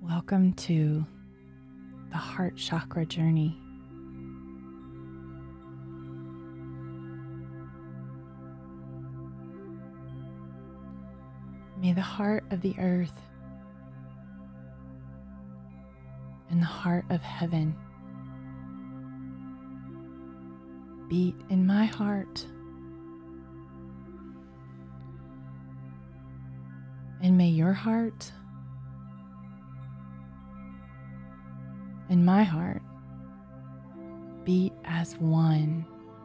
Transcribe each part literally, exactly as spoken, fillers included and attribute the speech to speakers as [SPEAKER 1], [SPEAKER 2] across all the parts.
[SPEAKER 1] Welcome to the heart chakra journey. May the heart of the earth and the heart of heaven beat in my heart, and may your heart and my heart beat as one.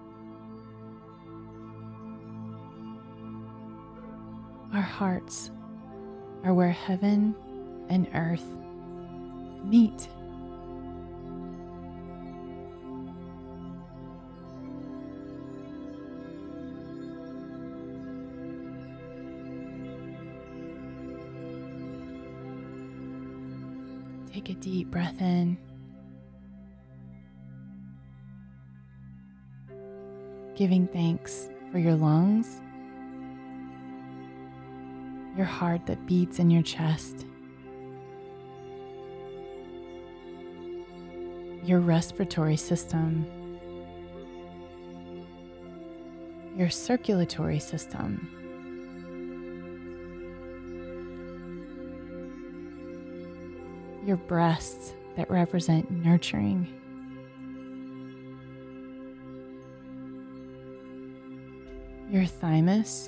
[SPEAKER 1] Our hearts are where heaven and earth meet. Take a deep breath in. Giving thanks for your lungs, your heart that beats in your chest, your respiratory system, your circulatory system, your breasts that represent nurturing, your thymus,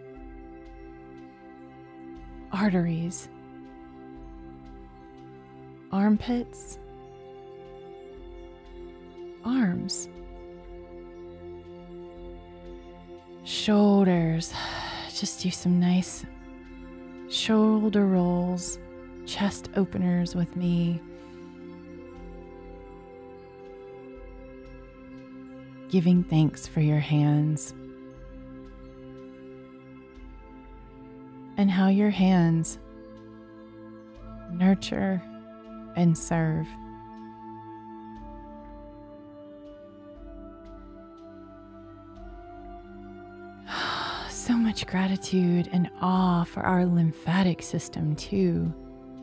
[SPEAKER 1] arteries, armpits, arms, shoulders. Just do some nice shoulder rolls, chest openers with me. Giving thanks for your hands and how your hands nurture and serve. So much gratitude and awe for our lymphatic system too.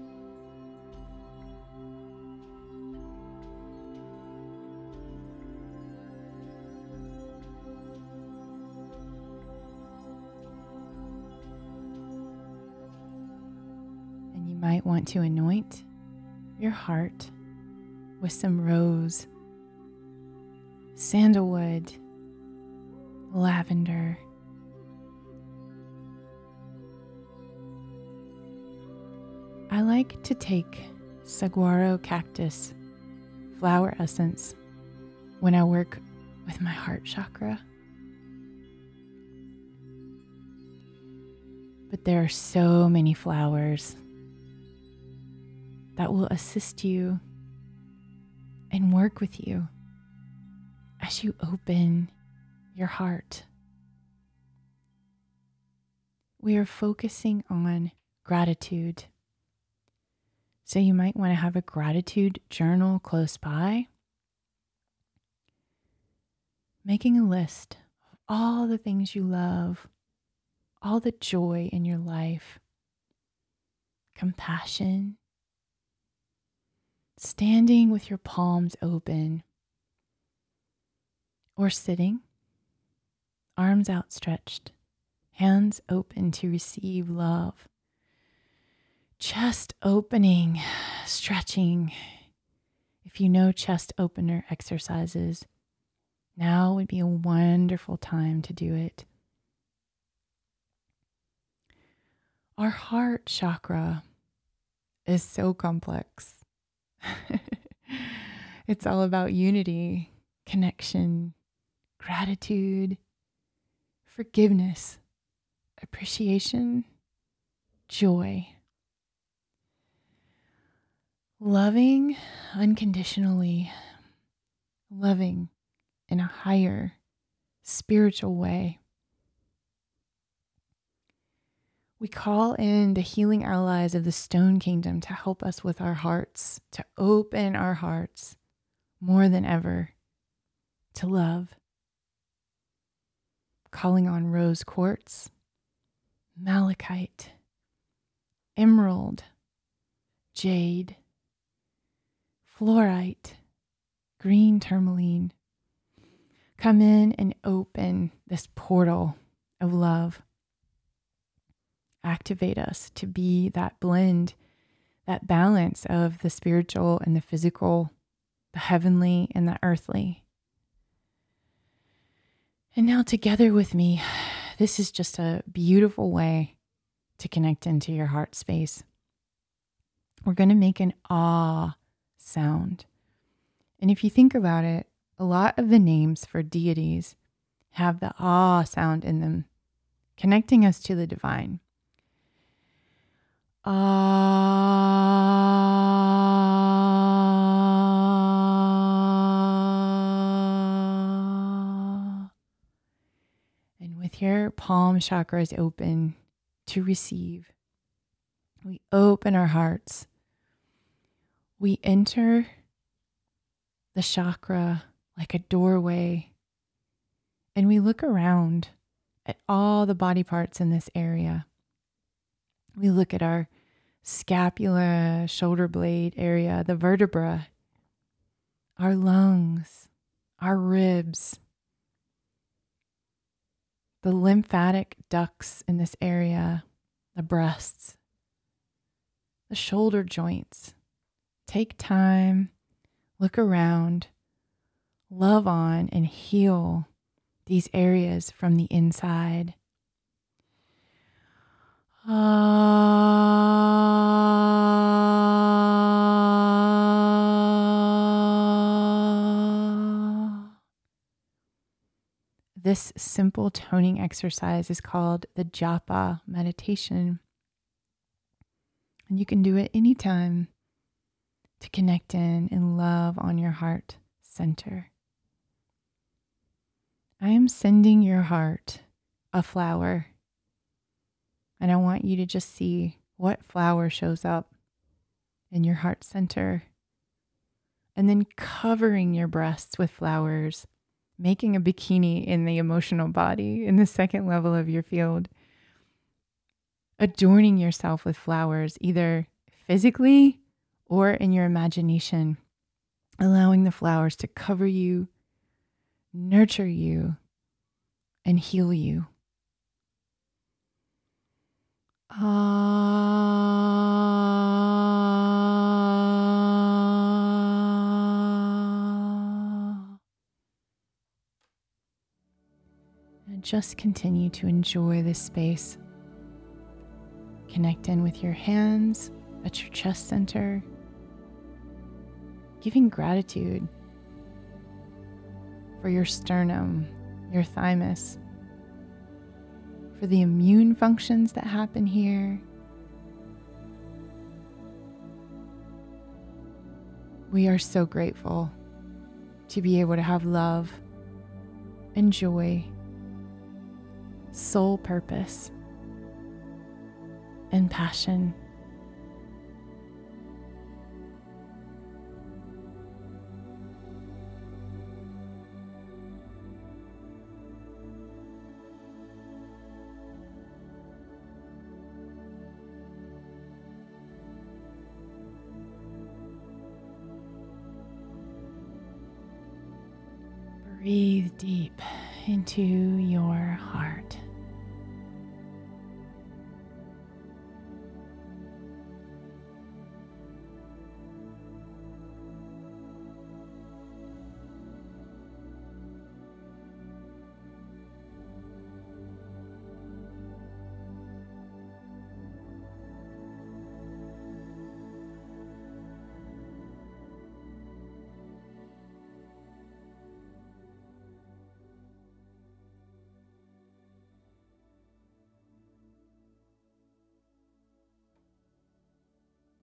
[SPEAKER 1] And you might want to anoint your heart with some rose, sandalwood, lavender, I like to take saguaro cactus flower essence when I work with my heart chakra. But there are so many flowers that will assist you and work with you as you open your heart. We are focusing on gratitude. So you might want to have a gratitude journal close by, making a list of all the things you love, all the joy in your life, compassion, standing with your palms open, or sitting, arms outstretched, hands open to receive love. Chest opening, stretching. If you know chest opener exercises, now would be a wonderful time to do it. Our heart chakra is so complex. It's all about unity, connection, gratitude, forgiveness, appreciation, joy. Loving unconditionally, loving in a higher spiritual way. We call in the healing allies of the Stone Kingdom to help us with our hearts, to open our hearts more than ever to love. Calling on rose quartz, malachite, emerald, jade, fluorite, green tourmaline. Come in and open this portal of love. Activate us to be that blend, that balance of the spiritual and the physical, the heavenly and the earthly. And now together with me, this is just a beautiful way to connect into your heart space. We're going to make an ah sound. And if you think about it, a lot of the names for deities have the ah sound in them, connecting us to the divine. Ah. And with your palm chakras open to receive, we open our hearts. We enter the chakra like a doorway, and we look around at all the body parts in this area. We look at our scapula, shoulder blade area, the vertebra, our lungs, our ribs, the lymphatic ducts in this area, the breasts, the shoulder joints. Take time, look around, love on, and heal these areas from the inside. Ah. This simple toning exercise is called the japa meditation. And you can do it anytime to connect in and love on your heart center. I am sending your heart a flower, and I want you to just see what flower shows up in your heart center, and then covering your breasts with flowers, making a bikini in the emotional body in the second level of your field, adorning yourself with flowers, either physically or in your imagination, allowing the flowers to cover you, nurture you, and heal you. Ah. And just continue to enjoy this space. Connect in with your hands at your chest center, giving gratitude for your sternum, your thymus, for the immune functions that happen here. We are so grateful to be able to have love and joy, soul purpose, and passion. Breathe deep into your heart.